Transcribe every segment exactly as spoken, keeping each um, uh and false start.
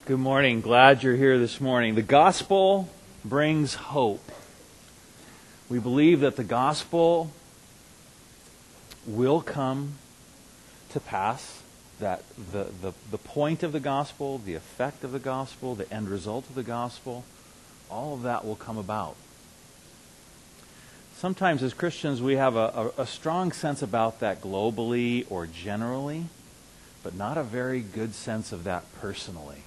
Good morning. Glad you're here this morning. The gospel brings hope. We believe that the gospel will come to pass, that the, the, the point of the gospel, the effect of the gospel, the end result of the gospel, all of that will come about. Sometimes as Christians we have a, a, a strong sense about that globally or generally, but not a very good sense of that personally.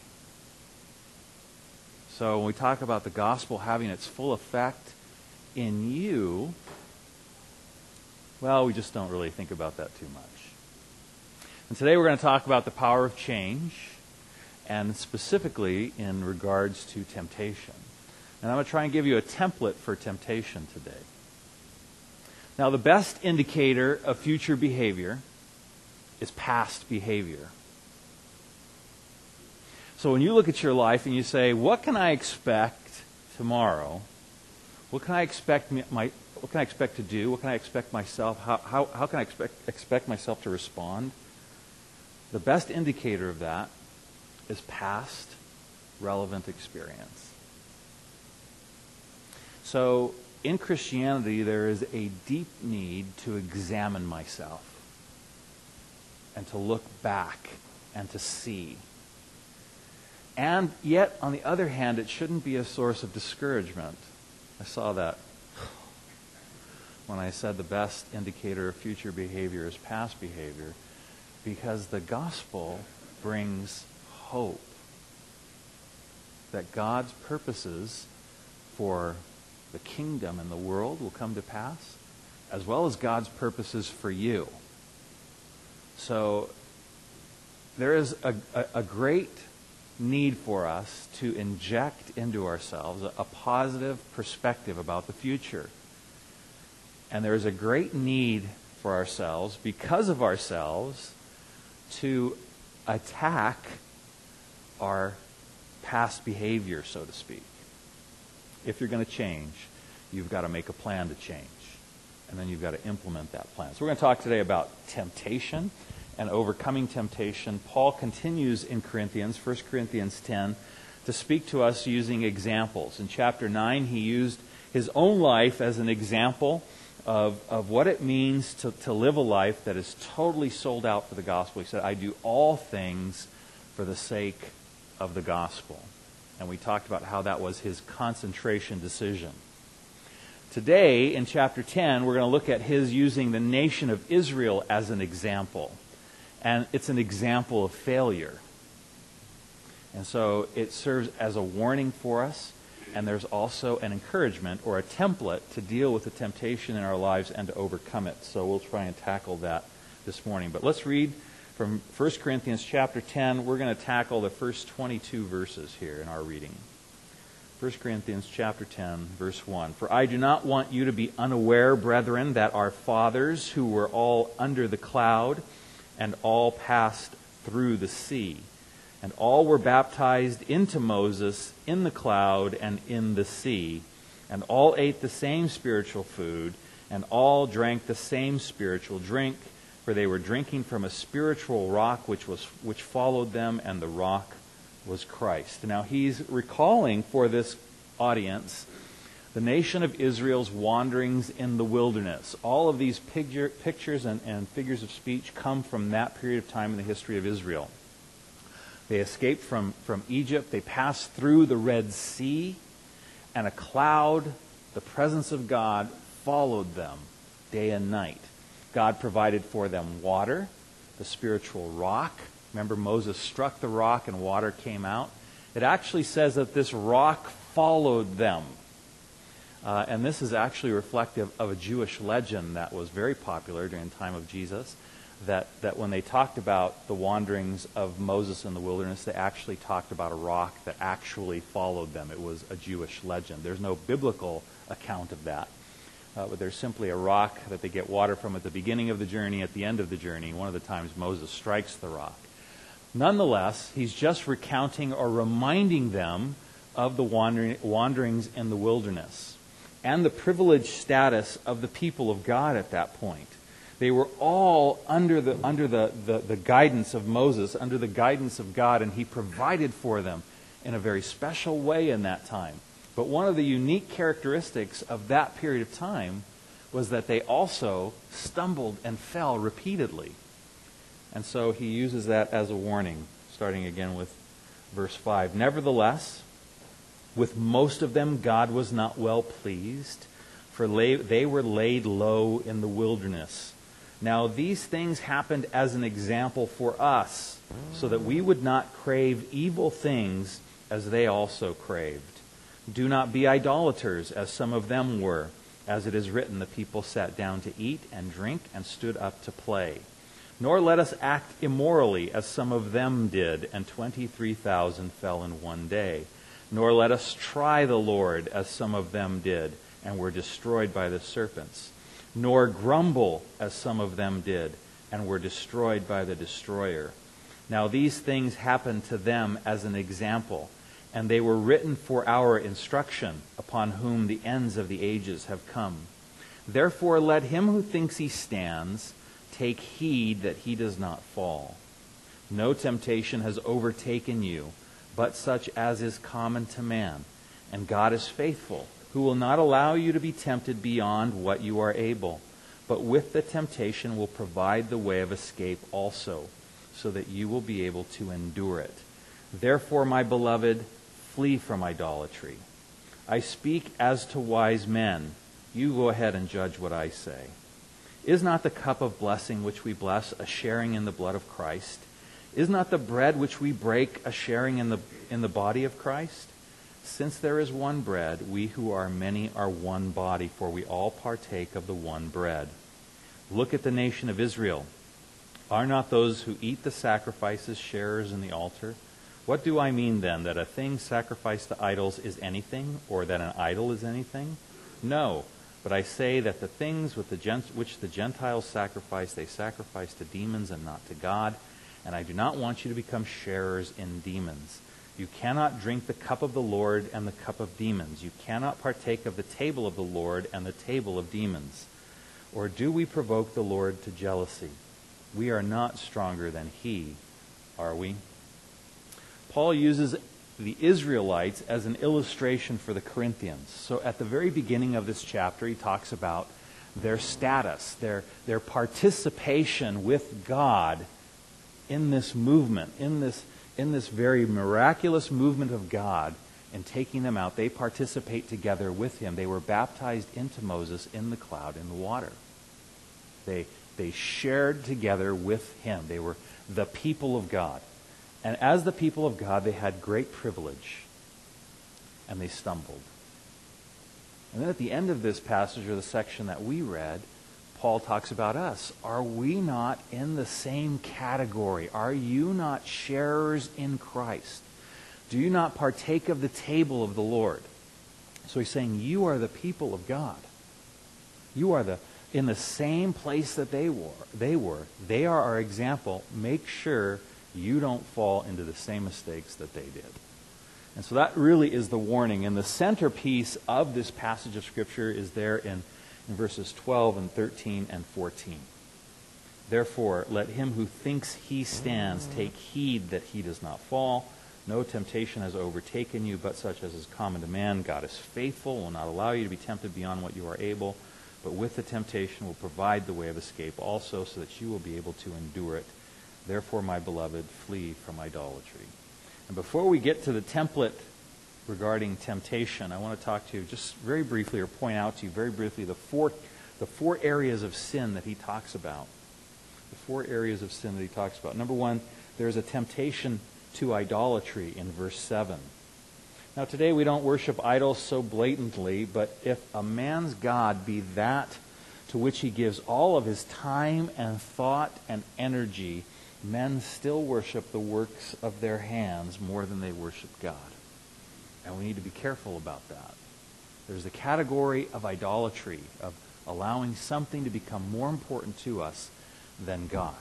So when we talk about the gospel having its full effect in you, well, we just don't really think about that too much. And today we're going to talk about the power of change, and specifically in regards to temptation. And I'm going to try and give you a template for temptation today. Now, the best indicator of future behavior is past behavior. So when you look at your life and you say, what can I expect tomorrow? What can I expect my what can I expect to do? What can I expect myself? How how, how can I expect expect myself to respond? The best indicator of that is past relevant experience. So in Christianity, there is a deep need to examine myself and to look back and to see. And yet, on the other hand, it shouldn't be a source of discouragement. I saw that when I said the best indicator of future behavior is past behavior, because the gospel brings hope that God's purposes for the kingdom and the world will come to pass, as well as God's purposes for you. So there is a, a, a great need for us to inject into ourselves a, a positive perspective about the future. And there is a great need for ourselves, because of ourselves, to attack our past behavior, so to speak. If you're going to change, you've got to make a plan to change. And then you've got to implement that plan. So we're going to talk today about temptation and overcoming temptation. Paul continues in Corinthians, First Corinthians ten, to speak to us using examples. In chapter nine, he used his own life as an example of, of what it means to, to live a life that is totally sold out for the gospel. He said, I do all things for the sake of the gospel. And we talked about how that was his concentration decision. Today, in chapter ten, we're going to look at his using the nation of Israel as an example. And it's an example of failure. And so it serves as a warning for us, and there's also an encouragement or a template to deal with the temptation in our lives and to overcome it. So we'll try and tackle that this morning. But let's read from First Corinthians chapter ten. We're going to tackle the first twenty-two verses here in our reading. First Corinthians chapter ten, verse one. For I do not want you to be unaware, brethren, that our fathers, who were all under the cloud, and all passed through the sea, and all were baptized into Moses in the cloud and in the sea, and all ate the same spiritual food, and all drank the same spiritual drink, for they were drinking from a spiritual rock which was which followed them, and the rock was Christ. Now he's recalling for this audience the nation of Israel's wanderings in the wilderness. All of these picture, pictures and, and figures of speech come from that period of time in the history of Israel. They escaped from, from Egypt. They passed through the Red Sea, and a cloud, the presence of God, followed them day and night. God provided for them water, the spiritual rock. Remember, Moses struck the rock and water came out. It actually says that this rock followed them. Uh, and this is actually reflective of a Jewish legend that was very popular during the time of Jesus, that, that when they talked about the wanderings of Moses in the wilderness, they actually talked about a rock that actually followed them. It was a Jewish legend. There's no biblical account of that. Uh, but there's simply a rock that they get water from at the beginning of the journey, at the end of the journey. One of the times Moses strikes the rock. Nonetheless, he's just recounting or reminding them of the wandering, wanderings in the wilderness and the privileged status of the people of God at that point. They were all under the under the, the, the guidance of Moses, under the guidance of God, and he provided for them in a very special way in that time. But one of the unique characteristics of that period of time was that they also stumbled and fell repeatedly. And so he uses that as a warning, starting again with verse five. Nevertheless, with most of them God was not well pleased, for they were laid low in the wilderness. Now these things happened as an example for us, so that we would not crave evil things as they also craved. Do not be idolaters, as some of them were. As it is written, the people sat down to eat and drink and stood up to play. Nor let us act immorally, as some of them did, and twenty-three thousand fell in one day. Nor let us try the Lord, as some of them did, and were destroyed by the serpents. Nor grumble, as some of them did, and were destroyed by the destroyer. Now these things happened to them as an example, and they were written for our instruction, upon whom the ends of the ages have come. Therefore let him who thinks he stands take heed that he does not fall. No temptation has overtaken you, but such as is common to man. And God is faithful, who will not allow you to be tempted beyond what you are able, but with the temptation will provide the way of escape also, so that you will be able to endure it. Therefore, my beloved, flee from idolatry. I speak as to wise men. You go ahead and judge what I say. Is not the cup of blessing which we bless a sharing in the blood of Christ? Is not the bread which we break a sharing in the in the body of Christ? Since there is one bread, we who are many are one body, for we all partake of the one bread. Look at the nation of Israel. Are not those who eat the sacrifices sharers in the altar? What do I mean then, that a thing sacrificed to idols is anything, or that an idol is anything? No, but I say that the things with the gent- which the Gentiles sacrifice, they sacrifice to demons and not to God. And I do not want you to become sharers in demons. You cannot drink the cup of the Lord and the cup of demons. You cannot partake of the table of the Lord and the table of demons. Or do we provoke the Lord to jealousy? We are not stronger than he, are we? Paul uses the Israelites as an illustration for the Corinthians. So at the very beginning of this chapter, he talks about their status, their, their participation with God in this movement, in this, in this very miraculous movement of God in taking them out. They participate together with him. They were baptized into Moses in the cloud, in the water. They, they shared together with him. They were the people of God. And as the people of God, they had great privilege, and they stumbled. And then at the end of this passage, or the section that we read, Paul talks about us. Are we not in the same category? Are you not sharers in Christ? Do you not partake of the table of the Lord? So he's saying you are the people of God. You are the in the same place that they were. They were. They are our example. Make sure you don't fall into the same mistakes that they did. And so that really is the warning. And the centerpiece of this passage of Scripture is there in, in verses twelve and thirteen and fourteen. Therefore, let him who thinks he stands take heed that he does not fall. No temptation has overtaken you, but such as is common to man. God is faithful, will not allow you to be tempted beyond what you are able, but with the temptation will provide the way of escape also, so that you will be able to endure it. Therefore, my beloved, flee from idolatry. And before we get to the template regarding temptation, I want to talk to you just very briefly, or point out to you very briefly, the four, the four areas of sin that he talks about. The four areas of sin that he talks about. Number one, there's a temptation to idolatry in verse seven. Now, today we don't worship idols so blatantly, but if a man's God be that to which he gives all of his time and thought and energy, men still worship the works of their hands more than they worship God. And we need to be careful about that. There's the category of idolatry, of allowing something to become more important to us than God.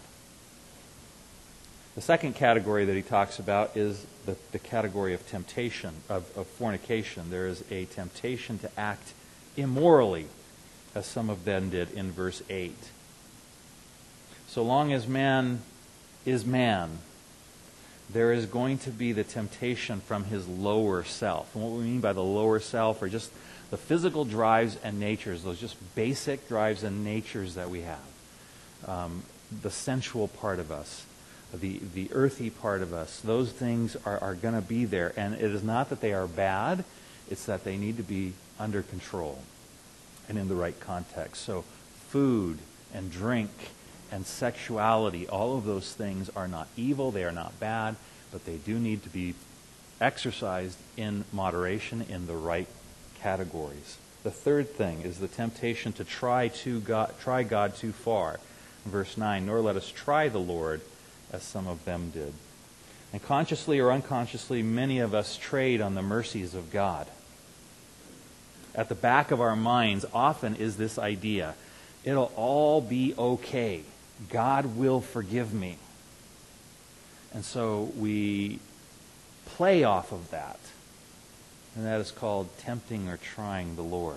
The second category that he talks about is the, the category of temptation, of, of fornication. There is a temptation to act immorally, as some of them did in verse eight. So long as man is man, there is going to be the temptation from his lower self. And what we mean by the lower self are just the physical drives and natures, those just basic drives and natures that we have. Um, the sensual part of us, the, the earthy part of us, those things are, are going to be there. And it is not that they are bad, it's that they need to be under control and in the right context. So food and drink and sexuality, all of those things are not evil, they are not bad, but they do need to be exercised in moderation in the right categories. The third thing is the temptation to try to God, try God too far. Verse nine, nor let us try the Lord as some of them did. And consciously or unconsciously, many of us trade on the mercies of God. At the back of our minds often is this idea, it'll all be okay. God will forgive me. And so we play off of that. And that is called tempting or trying the Lord.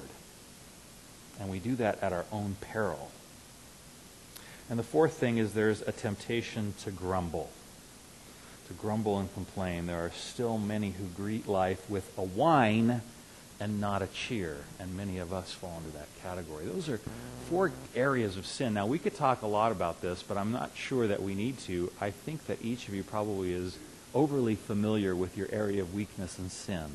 And we do that at our own peril. And the fourth thing is there's a temptation to grumble. To grumble and complain. There are still many who greet life with a whine and not a cheer. And many of us fall into that category. Those are four areas of sin. Now, we could talk a lot about this, but I'm not sure that we need to. I think that each of you probably is overly familiar with your area of weakness and sin.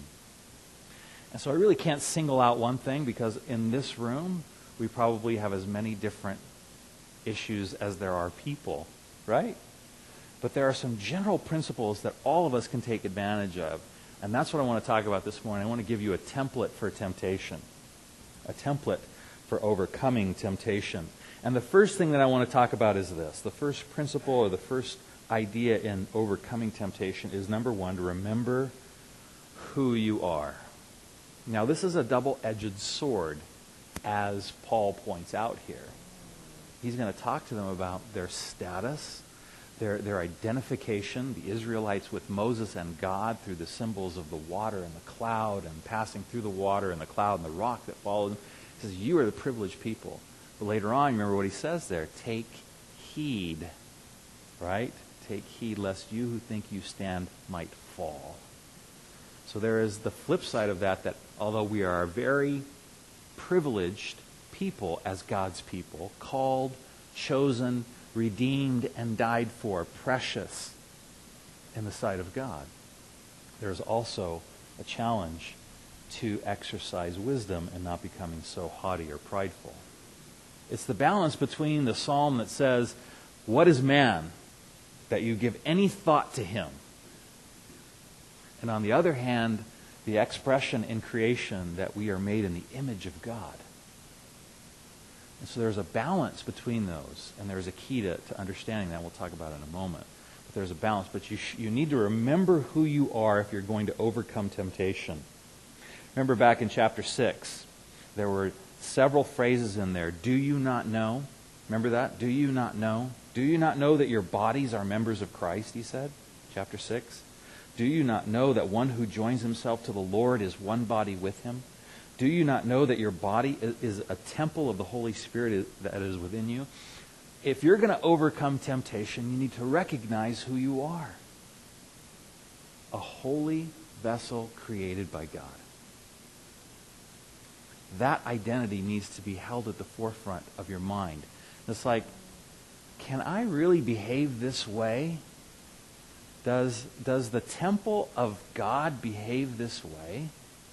And so I really can't single out one thing, because in this room, we probably have as many different issues as there are people, right? But there are some general principles that all of us can take advantage of. And that's what I want to talk about this morning. I want to give you a template for temptation. A template for overcoming temptation. And the first thing that I want to talk about is this. The first principle or the first idea in overcoming temptation is, number one, to remember who you are. Now, this is a double-edged sword, as Paul points out here. He's going to talk to them about their status, their, their identification, the Israelites with Moses and God through the symbols of the water and the cloud, and passing through the water and the cloud and the rock that followed them. He says, you are the privileged people. But later on, remember what he says there, take heed, right? Take heed lest you who think you stand might fall. So there is the flip side of that, that although we are a very privileged people as God's people, called, chosen, redeemed, and died for, precious in the sight of God, there's also a challenge to exercise wisdom and not becoming so haughty or prideful. It's the balance between the psalm that says, what is man that you give any thought to him? And on the other hand, the expression in creation that we are made in the image of God. And so there's a balance between those, and there's a key to, to understanding that. We'll talk about it in a moment. But there's a balance. But you sh- you need to remember who you are if you're going to overcome temptation. Remember back in chapter six, there were several phrases in there. Do you not know? Remember that? Do you not know? Do you not know that your bodies are members of Christ, he said, chapter six. Do you not know that one who joins himself to the Lord is one body with him? Do you not know that your body is a temple of the Holy Spirit that is within you? If you're going to overcome temptation, you need to recognize who you are. A holy vessel created by God. That identity needs to be held at the forefront of your mind. It's like, can I really behave this way? Does, does the temple of God behave this way?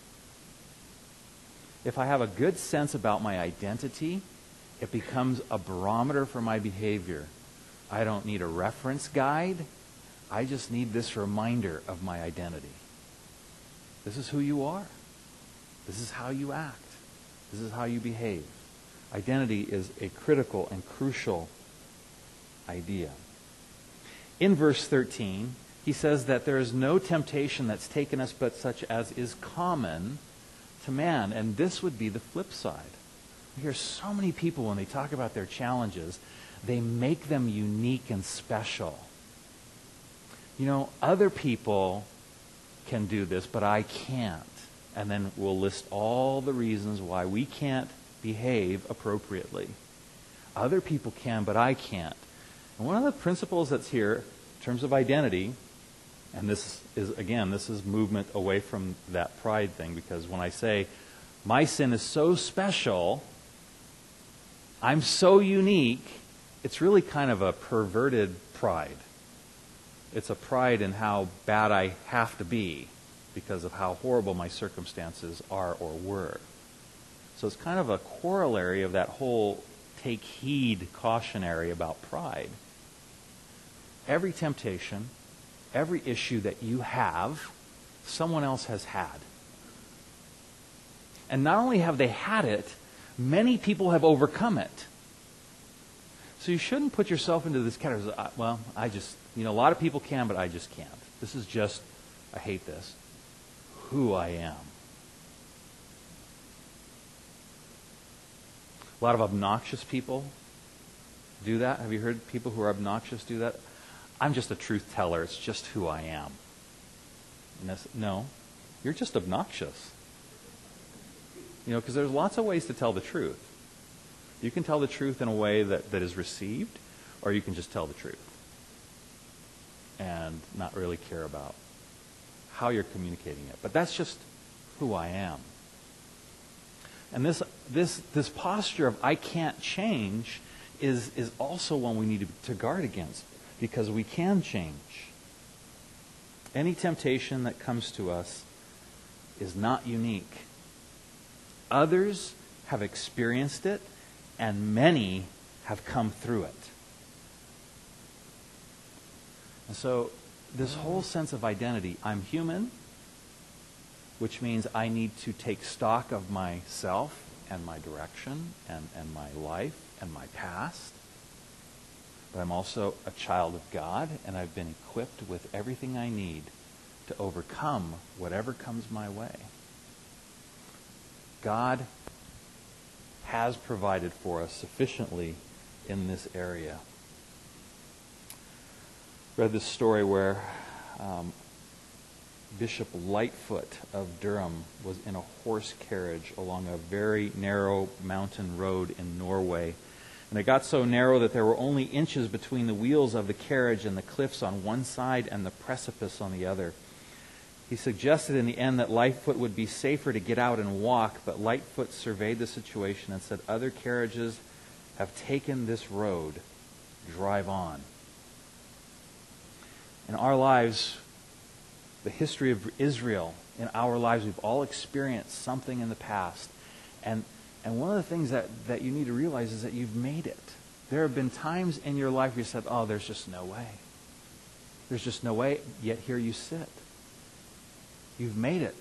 If I have a good sense about my identity, it becomes a barometer for my behavior. I don't need a reference guide. I just need this reminder of my identity. This is who you are. This is how you act. This is how you behave. Identity is a critical and crucial idea. In verse thirteen, he says that there is no temptation that's taken us but such as is common to man. And this would be the flip side. We hear so many people when they talk about their challenges, they make them unique and special. You know, other people can do this, but I can't. And then we'll list all the reasons why we can't behave appropriately. Other people can, but I can't. And one of the principles that's here, in terms of identity, and this is, again, this is movement away from that pride thing, because when I say, my sin is so special, I'm so unique, it's really kind of a perverted pride. It's a pride in how bad I have to be because of how horrible my circumstances are or were. So it's kind of a corollary of that whole take heed cautionary about pride. Every temptation, every issue that you have, someone else has had. And not only have they had it, many people have overcome it. So you shouldn't put yourself into this category. Well, I just, you know, a lot of people can, but I just can't. This is just, I hate this, who I am. A lot of obnoxious people do that. Have you heard people who are obnoxious do that? I'm just a truth teller. It's just who I am. And that's, no, you're just obnoxious. You know, because there's lots of ways to tell the truth. You can tell the truth in a way that, that is received, or you can just tell the truth and not really care about how you're communicating it. But that's just who I am. And this this this posture of I can't change is is also one we need to, to guard against, because we can change. Any temptation that comes to us is not unique. Others have experienced it, and many have come through it. And so this whole sense of identity, I'm human, which means I need to take stock of myself and my direction and, and my life and my past. But I'm also a child of God, and I've been equipped with everything I need to overcome whatever comes my way. God has provided for us sufficiently in this area. Read this story where um, Bishop Lightfoot of Durham was in a horse carriage along a very narrow mountain road in Norway. And it got so narrow that there were only inches between the wheels of the carriage and the cliffs on one side and the precipice on the other. He suggested in the end that Lightfoot would be safer to get out and walk, but Lightfoot surveyed the situation and said, "Other carriages have taken this road. Drive on." In our lives, the history of Israel, in our lives, we've all experienced something in the past. And and one of the things that, that you need to realize is that you've made it. There have been times in your life where you said, oh, there's just no way. There's just no way, yet here you sit. You've made it.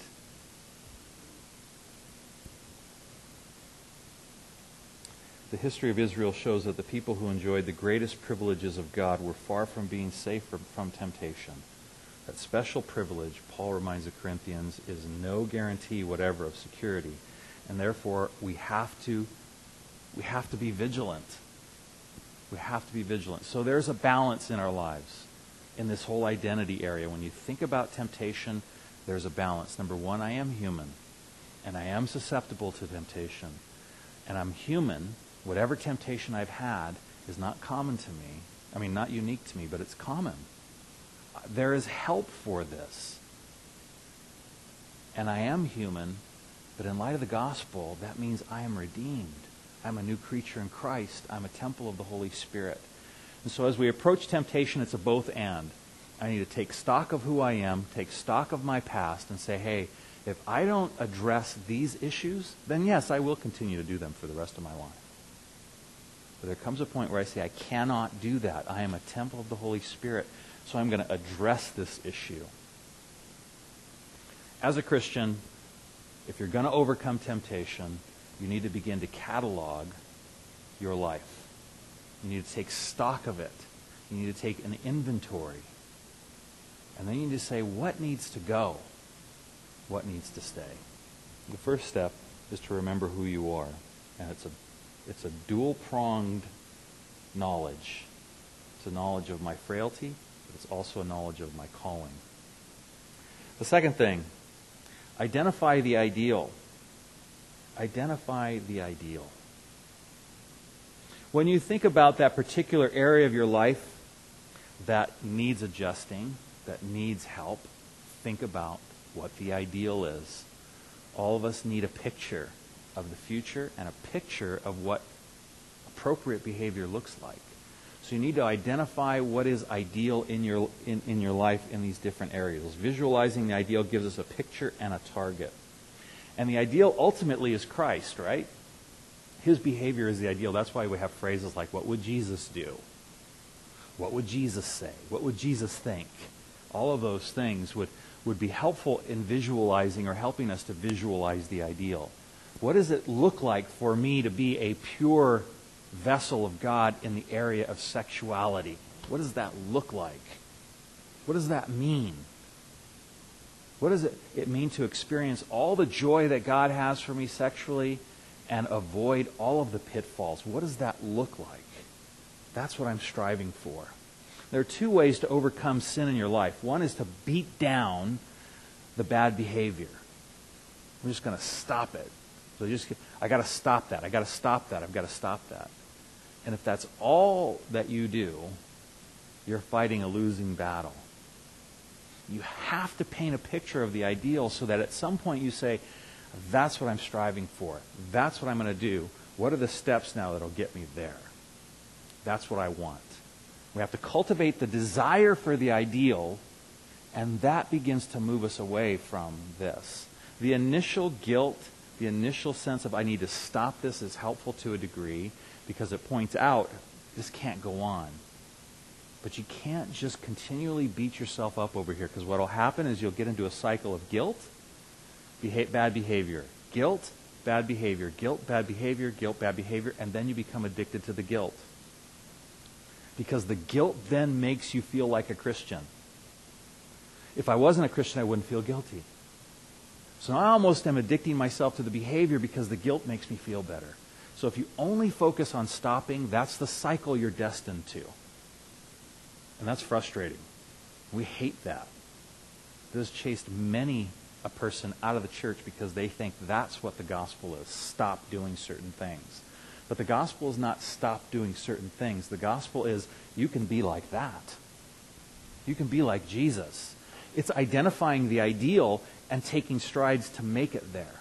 The history of Israel shows that the people who enjoyed the greatest privileges of God were far from being safe from, from temptation. That special privilege, Paul reminds the Corinthians, is no guarantee whatever of security. And therefore, we have to we have to be vigilant. We have to be vigilant. So there's a balance in our lives in this whole identity area. When you think about temptation, there's a balance. Number one, I am human, and I am susceptible to temptation. And I'm human. Whatever temptation I've had is not common to me. I mean, not unique to me, but it's common. There is help for this. And I am human, but in light of the gospel, that means I am redeemed. I'm a new creature in Christ. I'm a temple of the Holy Spirit. And so as we approach temptation, it's a both and. I need to take stock of who I am, take stock of my past, and say, hey, if I don't address these issues, then yes, I will continue to do them for the rest of my life. But there comes a point where I say, I cannot do that. I am a temple of the Holy Spirit, so I'm going to address this issue. As a Christian, if you're going to overcome temptation, you need to begin to catalog your life. You need to take stock of it. You need to take an inventory. And then you need to say, what needs to go? What needs to stay? The first step is to remember who you are. And it's a it's a dual-pronged knowledge. It's a knowledge of my frailty, but it's also a knowledge of my calling. The second thing, identify the ideal. Identify the ideal. When you think about that particular area of your life that needs adjusting, that needs help, think about what the ideal is. All of us need a picture of the future and a picture of what appropriate behavior looks like. So you need to identify what is ideal in your in, in your life in these different areas. Visualizing the ideal gives us a picture and a target. And the ideal ultimately is Christ, right? His behavior is the ideal. That's why we have phrases like, what would Jesus do? What would Jesus say? What would Jesus think? All of those things would, would be helpful in visualizing or helping us to visualize the ideal. What does it look like for me to be a pure vessel of God in the area of sexuality? What does that look like? What does that mean? What does it, it mean to experience all the joy that God has for me sexually and avoid all of the pitfalls? What does that look like? That's what I'm striving for. There are two ways to overcome sin in your life. One is to beat down the bad behavior. I'm just going to stop it. So just, I got to stop that. I got to stop that. I've got to stop that. And if that's all that you do, you're fighting a losing battle. You have to paint a picture of the ideal so that at some point you say, that's what I'm striving for. That's what I'm going to do. What are the steps now that'll get me there? That's what I want. We have to cultivate the desire for the ideal, and that begins to move us away from this. The initial guilt, the initial sense of I need to stop this is helpful to a degree because it points out this can't go on. But you can't just continually beat yourself up over here, because what will happen is you'll get into a cycle of guilt, beha- bad behavior, guilt, bad behavior, guilt, bad behavior, guilt, bad behavior, and then you become addicted to the guilt. Because the guilt then makes you feel like a Christian. If I wasn't a Christian, I wouldn't feel guilty. So I almost am addicting myself to the behavior because the guilt makes me feel better. So if you only focus on stopping, that's the cycle you're destined to. And that's frustrating. We hate that. This has chased many a person out of the church because they think that's what the gospel is. Stop doing certain things. But the gospel is not stop doing certain things. The gospel is you can be like that. You can be like Jesus. It's identifying the ideal and taking strides to make it there.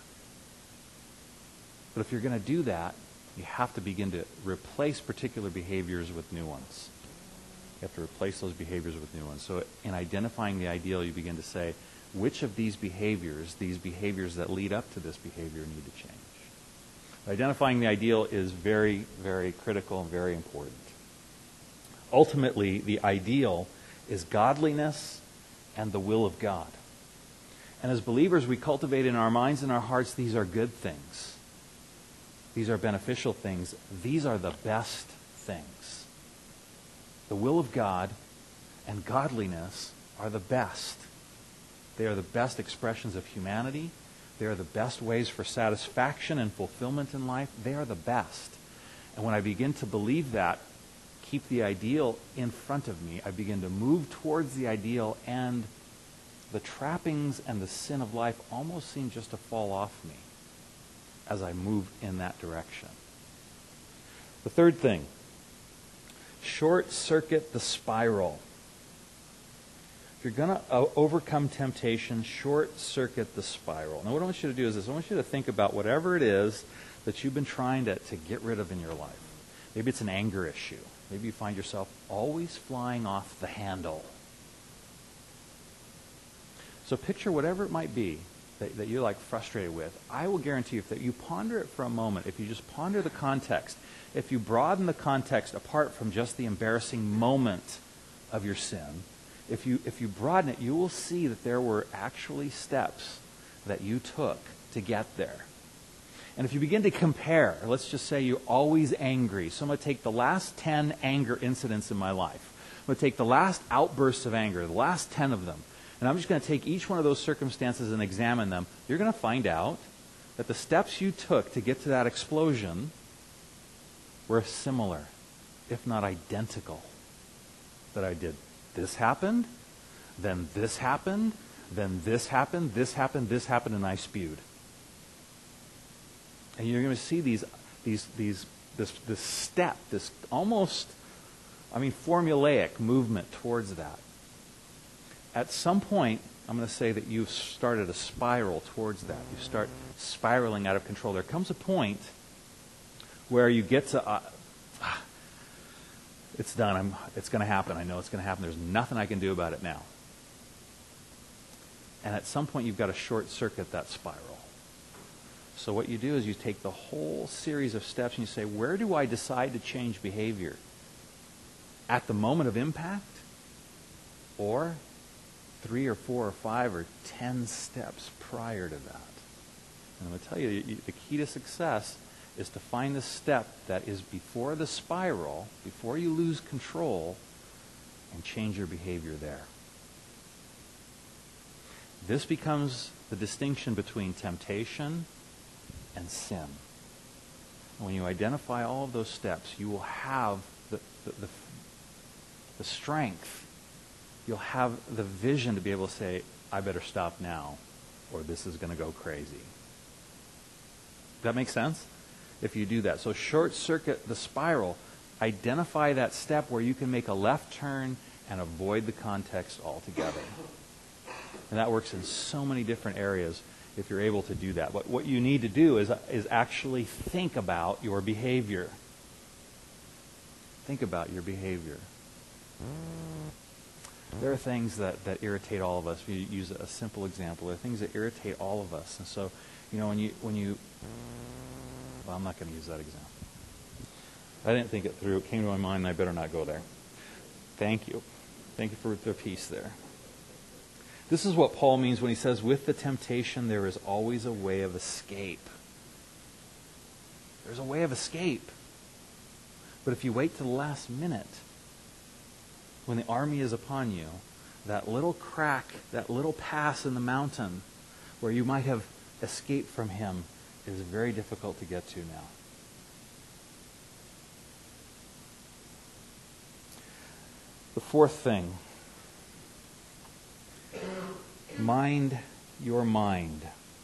But if you're going to do that, you have to begin to replace particular behaviors with new ones. You have to replace those behaviors with new ones. So in identifying the ideal, you begin to say, which of these behaviors, these behaviors that lead up to this behavior, need to change? Identifying the ideal is very, very critical and very important. Ultimately, the ideal is godliness and the will of God. And as believers, we cultivate in our minds and our hearts, these are good things. These are beneficial things. These are the best things. The will of God and godliness are the best. They are the best expressions of humanity. They are the best ways for satisfaction and fulfillment in life. They are the best. And when I begin to believe that, keep the ideal in front of me, I begin to move towards the ideal, and the trappings and the sin of life almost seem just to fall off me as I move in that direction. The third thing, short-circuit the spiral. If you're going to uh, overcome temptation, short-circuit the spiral. Now, what I want you to do is this. I want you to think about whatever it is that you've been trying to, to get rid of in your life. Maybe it's an anger issue. Maybe you find yourself always flying off the handle. So picture whatever it might be that, that you're like frustrated with. I will guarantee you, if that you ponder it for a moment, if you just ponder the context, if you broaden the context apart from just the embarrassing moment of your sin, If you if you broaden it, you will see that there were actually steps that you took to get there. And if you begin to compare, let's just say you're always angry. So I'm going to take the last ten anger incidents in my life. I'm going to take the last outbursts of anger, the last ten of them. And I'm just going to take each one of those circumstances and examine them. You're going to find out that the steps you took to get to that explosion were similar, if not identical, that I did. This happened, then this happened, then this happened, this happened, this happened, and I spewed. And you're going to see these, these, these, this, this step, this almost I mean, formulaic movement towards that. At some point, I'm going to say that you've started a spiral towards that. You start spiraling out of control. There comes a point where you get to, uh, it's done. I'm, it's going to happen. I know it's going to happen. There's nothing I can do about it now. And at some point, you've got to short circuit that spiral. So what you do is you take the whole series of steps and you say, where do I decide to change behavior? At the moment of impact? Or three or four or five or ten steps prior to that? And I'm going to tell you, the key to success is to find the step that is before the spiral, before you lose control, and change your behavior there. This becomes the distinction between temptation and sin. And when you identify all of those steps, you will have the, the, the, the strength, you'll have the vision to be able to say, I better stop now, or this is going to go crazy. Does that make sense? If you do that. So short circuit the spiral, identify that step where you can make a left turn and avoid the context altogether. And that works in so many different areas if you're able to do that. But what you need to do is, is actually think about your behavior. Think about your behavior. There are things that, that irritate all of us. If you use a simple example, there are things that irritate all of us. And so, you know, when you, when you, well, I'm not going to use that example. I didn't think it through. It came to my mind, and I better not go there. Thank you. Thank you for the peace there. This is what Paul means when he says, with the temptation, there is always a way of escape. There's a way of escape. But if you wait to the last minute, when the army is upon you, that little crack, that little pass in the mountain where you might have escaped from him is very difficult to get to now. The fourth thing, mind your mind.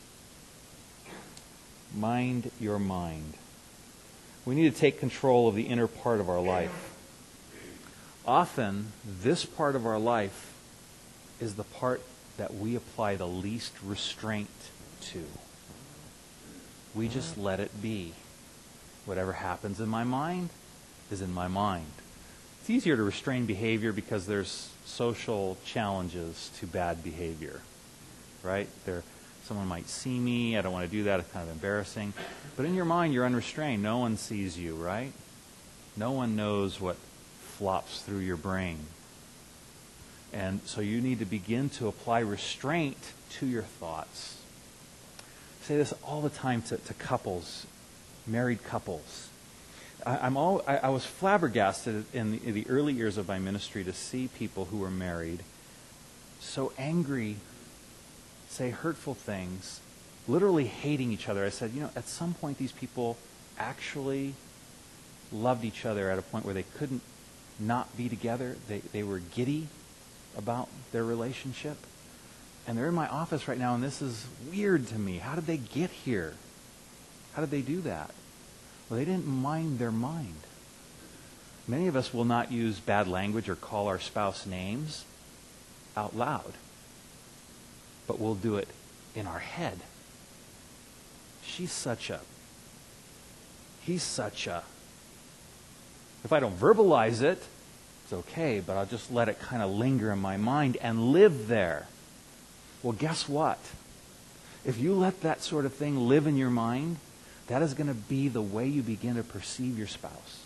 Mind your mind. We need to take control of the inner part of our life. Often, this part of our life is the part that we apply the least restraint to. We just let it be. Whatever happens in my mind is in my mind. It's easier to restrain behavior because there's social challenges to bad behavior, right? There, someone might see me. I don't want to do that. It's kind of embarrassing. But in your mind, you're unrestrained. No one sees you, right? No one knows what flops through your brain. And so you need to begin to apply restraint to your thoughts. I say this all the time to, to couples, married couples. I, I'm all, I, I was flabbergasted in the, in the early years of my ministry to see people who were married so angry, say hurtful things, literally hating each other. I said, you know, at some point these people actually loved each other at a point where they couldn't not be together. They, they were giddy about their relationship. And they're in my office right now, and this is weird to me. How did they get here? How did they do that? Well, they didn't mind their mind. Many of us will not use bad language or call our spouse names out loud, but we'll do it in our head. She's such a, he's such a. If I don't verbalize it, it's okay, but I'll just let it kind of linger in my mind and live there. Well, guess what? If you let that sort of thing live in your mind, that is going to be the way you begin to perceive your spouse.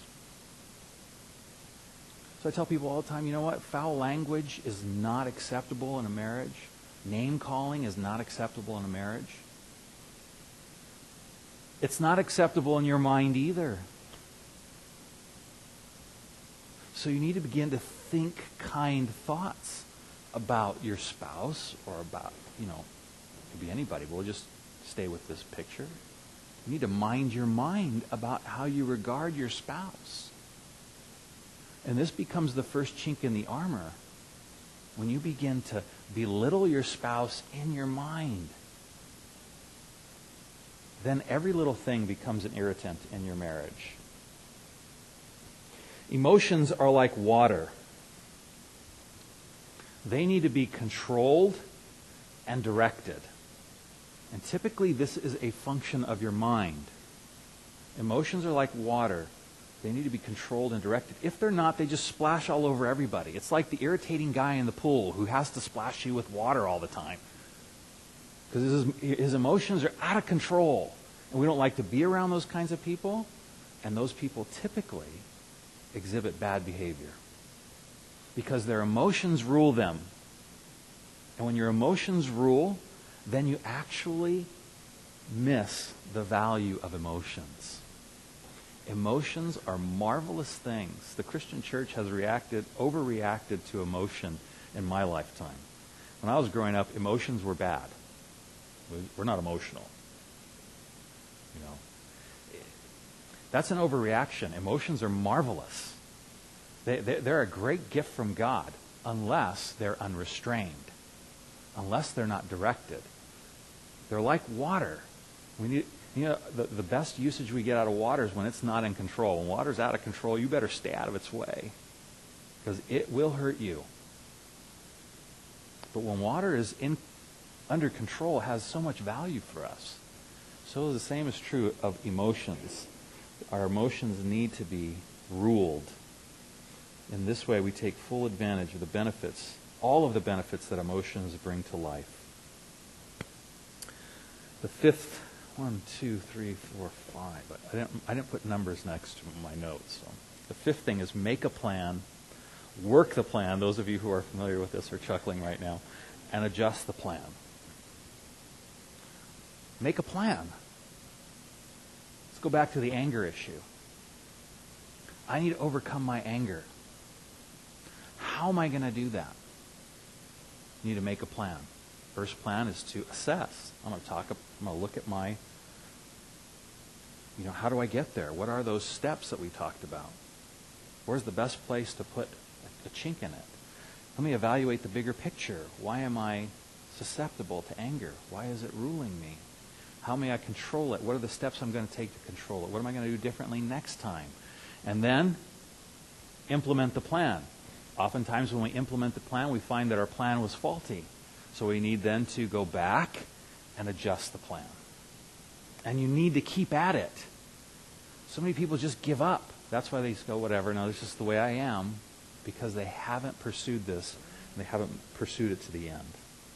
So I tell people all the time, you know what? Foul language is not acceptable in a marriage. Name calling is not acceptable in a marriage. It's not acceptable in your mind either. So you need to begin to think kind thoughts about your spouse or about, you know, it could be anybody. We'll just stay with this picture. You need to mind your mind about how you regard your spouse. And this becomes the first chink in the armor when you begin to belittle your spouse in your mind. Then every little thing becomes an irritant in your marriage. Emotions are like water. They need to be controlled and directed. And typically this is a function of your mind. Emotions are like water. They need to be controlled and directed. If they're not, they just splash all over everybody. It's like the irritating guy in the pool who has to splash you with water all the time. Because his, his emotions are out of control. And we don't like to be around those kinds of people. And those people typically exhibit bad behavior. Because their emotions rule them. And when your emotions rule, then you actually miss the value of emotions. Emotions are marvelous things. The Christian church has reacted, overreacted to emotion in my lifetime. When I was growing up, emotions were bad. We're not emotional. You know, that's an overreaction. Emotions are marvelous. They, they, they're a great gift from God unless they're unrestrained, unless they're not directed. They're like water. We need, you know, the, the best usage we get out of water is when it's not in control. When water's out of control, you better stay out of its way because it will hurt you. But when water is in under control, it has so much value for us. So the same is true of emotions. Our emotions need to be ruled. In this way, we take full advantage of the benefits, all of the benefits that emotions bring to life. The fifth, one, two, three, four, five. I didn't, I didn't put numbers next to my notes. So the fifth thing is make a plan, work the plan. Those of you who are familiar with this are chuckling right now, and adjust the plan. Make a plan. Let's go back to the anger issue. I need to overcome my anger. How am I going to do that? You need to make a plan. First plan is to assess. I'm going to talk. I'm going to look at my. You know, how do I get there? What are those steps that we talked about? Where's the best place to put a, a chink in it? Let me evaluate the bigger picture. Why am I susceptible to anger? Why is it ruling me? How may I control it? What are the steps I'm going to take to control it? What am I going to do differently next time? And then implement the plan. Oftentimes when we implement the plan, we find that our plan was faulty. So we need then to go back and adjust the plan. And you need to keep at it. So many people just give up. That's why they go, whatever, no, this is just the way I am, because they haven't pursued this, and they haven't pursued it to the end.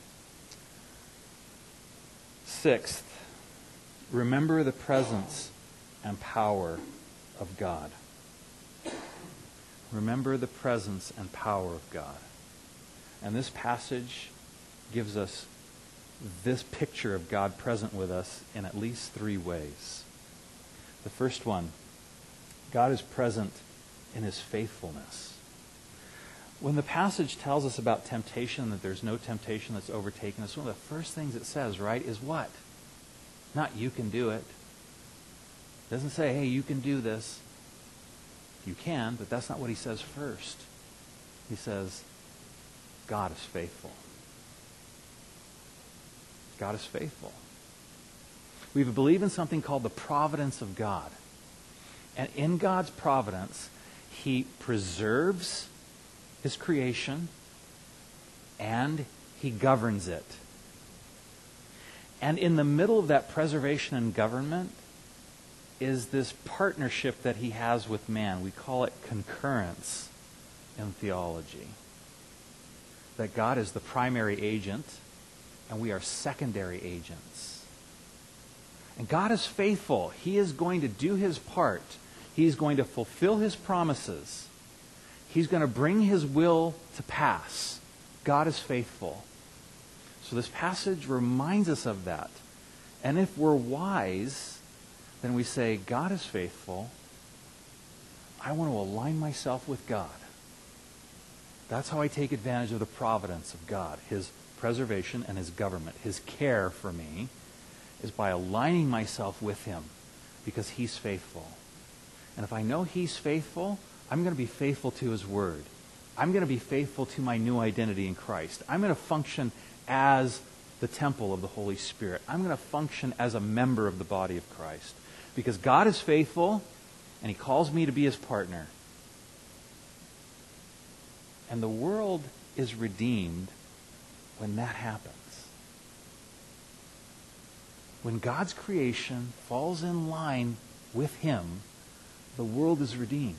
Sixth, remember the presence and power of God. Remember the presence and power of God. And this passage gives us this picture of God present with us in at least three ways. The first one, God is present in his faithfulness. When the passage tells us about temptation, that there's no temptation that's overtaken us, one of the first things it says, right, is what? Not you can do it. It doesn't say, hey, you can do this. You can, but that's not what he says first. He says, God is faithful. God is faithful. We believe in something called the providence of God. And in God's providence, he preserves his creation and he governs it. And in the middle of that preservation and government is this partnership that he has with man. We call it concurrence in theology. That God is the primary agent and we are secondary agents. And God is faithful. He is going to do his part. He's going to fulfill his promises. He's going to bring his will to pass. God is faithful. So this passage reminds us of that. And if we're wise, then we say, God is faithful. I want to align myself with God. That's how I take advantage of the providence of God, his preservation and his government. His care for me is by aligning myself with him because he's faithful. And if I know he's faithful, I'm going to be faithful to his word. I'm going to be faithful to my new identity in Christ. I'm going to function as the temple of the Holy Spirit. I'm going to function as a member of the body of Christ. Because God is faithful, and he calls me to be his partner. And the world is redeemed when that happens. When God's creation falls in line with Him, the world is redeemed.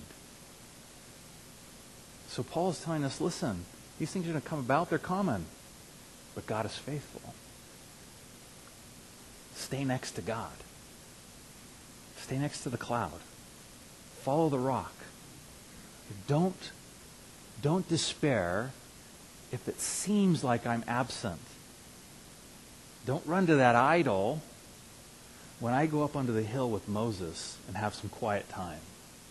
So Paul is telling us, listen, these things are going to come about, they're common. But God is faithful. Stay next to God. Stay next to the cloud. Follow the rock. Don't, don't despair if it seems like I'm absent. Don't run to that idol when I go up onto the hill with Moses and have some quiet time.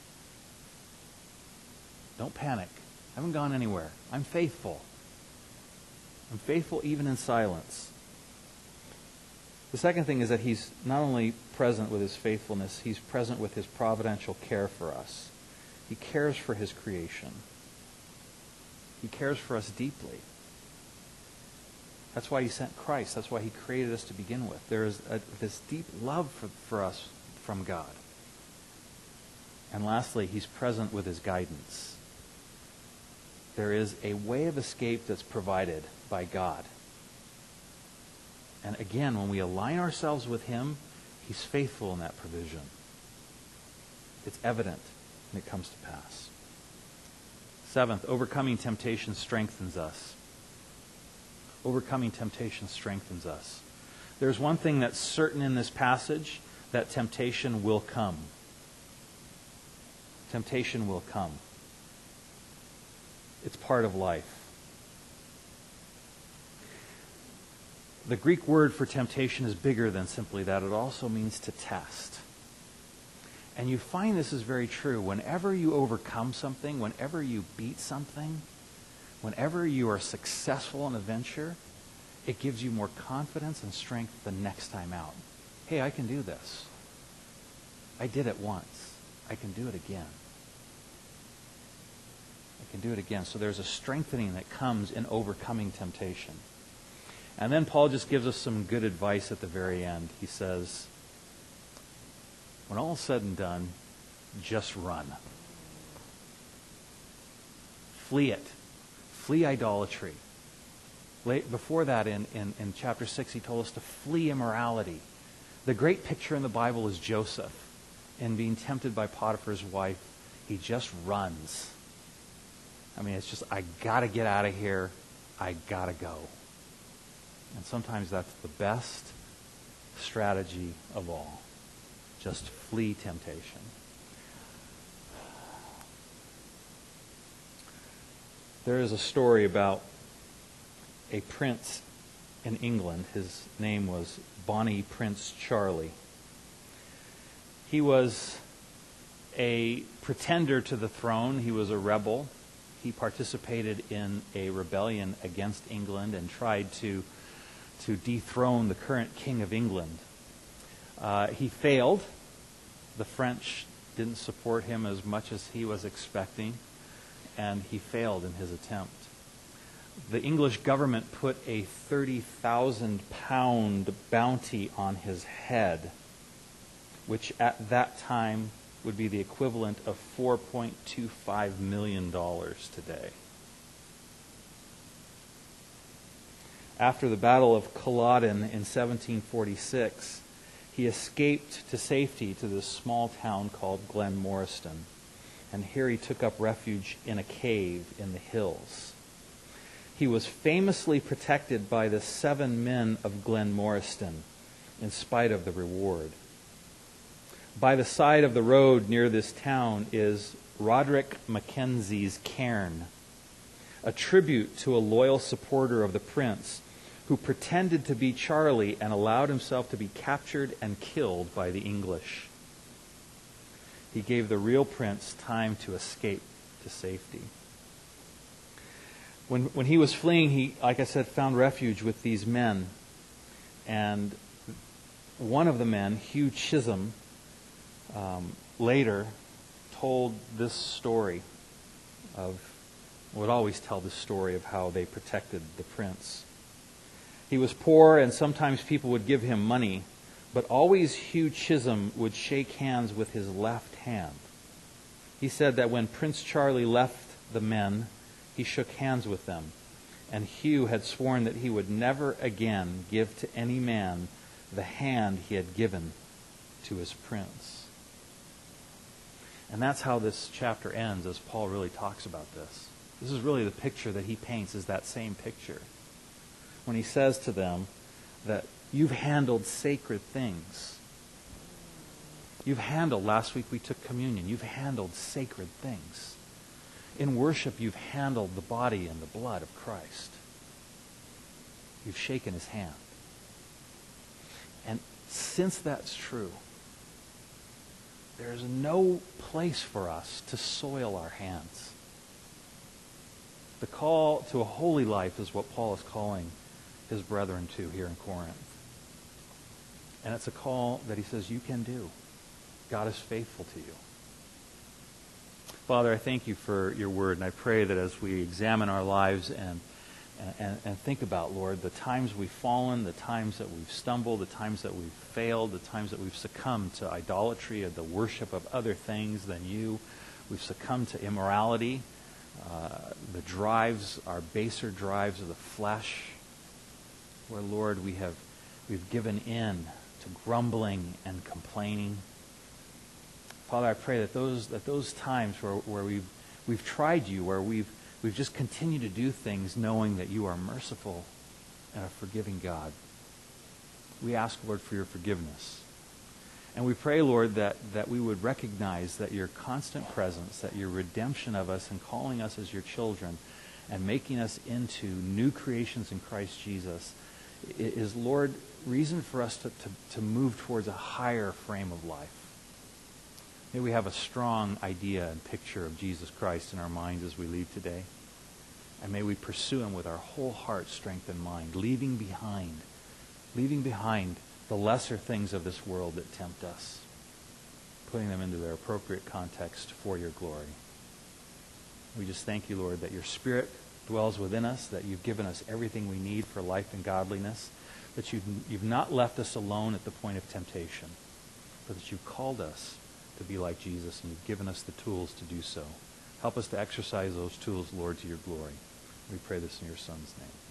Don't panic. I haven't gone anywhere. I'm faithful. I'm faithful even in silence. The second thing is that He's not only present with His faithfulness, He's present with His providential care for us. He cares for His creation. He cares for us deeply. That's why He sent Christ. That's why He created us to begin with. There is a, this deep love for, for us from God. And lastly, He's present with His guidance. There is a way of escape that's provided by God. And again, when we align ourselves with Him, He's faithful in that provision. It's evident, and it comes to pass. Seventh, overcoming temptation strengthens us. Overcoming temptation strengthens us. There's one thing that's certain in this passage, that temptation will come. Temptation will come. It's part of life. The Greek word for temptation is bigger than simply that. It also means to test. And you find this is very true. Whenever you overcome something, whenever you beat something, whenever you are successful in a venture, it gives you more confidence and strength the next time out. Hey, I can do this. I did it once. I can do it again. I can do it again. So there's a strengthening that comes in overcoming temptation. And then Paul just gives us some good advice at the very end. He says, when all is said and done, just run. Flee it. Flee idolatry. Before that, in, in, in chapter six, he told us to flee immorality. The great picture in the Bible is Joseph. In being tempted by Potiphar's wife, he just runs. I mean, it's just, I got to get out of here. I got to go. And sometimes that's the best strategy of all. Just flee temptation. There is a story about a prince in England. His name was Bonnie Prince Charlie. He was a pretender to the throne. He was a rebel. He participated in a rebellion against England and tried to, to dethrone the current king of England. Uh, he failed. The French didn't support him as much as he was expecting, and he failed in his attempt. The English government put a thirty thousand pound bounty on his head, which at that time would be the equivalent of four point two five million dollars today. After the Battle of Culloden in seventeen forty-six, he escaped to safety to this small town called Glenmoriston. And here he took up refuge in a cave in the hills. He was famously protected by the seven men of Glenmoriston, in spite of the reward. By the side of the road near this town is Roderick Mackenzie's cairn, a tribute to a loyal supporter of the prince who pretended to be Charlie and allowed himself to be captured and killed by the English. He gave the real prince time to escape to safety. When when he was fleeing, he, like I said, found refuge with these men. And one of the men, Hugh Chisholm, um, later told this story of, would always tell this story of how they protected the prince. He was poor, and sometimes people would give him money, but always Hugh Chisholm would shake hands with his left hand. He said that when Prince Charlie left the men, he shook hands with them. And Hugh had sworn that he would never again give to any man the hand he had given to his prince. And that's how this chapter ends, as Paul really talks about this. This is really the picture that he paints, is that same picture. When he says to them that you've handled sacred things. You've handled, last week we took communion, you've handled sacred things. In worship, you've handled the body and the blood of Christ. You've shaken his hand. And since that's true, there is no place for us to soil our hands. The call to a holy life is what Paul is calling his brethren to here in Corinth. And it's a call that he says you can do. God is faithful to you. Father, I thank you for your word, and I pray that as we examine our lives and, and, and think about, Lord, the times we've fallen, the times that we've stumbled, the times that we've failed, the times that we've succumbed to idolatry or the worship of other things than you, we've succumbed to immorality, uh, the drives, our baser drives of the flesh, where, Lord, we have we've given in to grumbling and complaining. Father, I pray that those that those times where, where we've we've tried you, where we've we've just continued to do things knowing that you are merciful and a forgiving God. We ask, Lord, for your forgiveness. And we pray, Lord, that, that we would recognize that your constant presence, that your redemption of us and calling us as your children and making us into new creations in Christ Jesus is, Lord, reason for us to, to, to move towards a higher frame of life. May we have a strong idea and picture of Jesus Christ in our minds as we leave today. And may we pursue him with our whole heart, strength, and mind, leaving behind, leaving behind the lesser things of this world that tempt us, putting them into their appropriate context for your glory. We just thank you, Lord, that your Spirit dwells within us, that you've given us everything we need for life and godliness, that you've, you've not left us alone at the point of temptation, but that you've called us to be like Jesus, and you've given us the tools to do so. Help us to exercise those tools, Lord, to your glory. We pray this in your Son's name.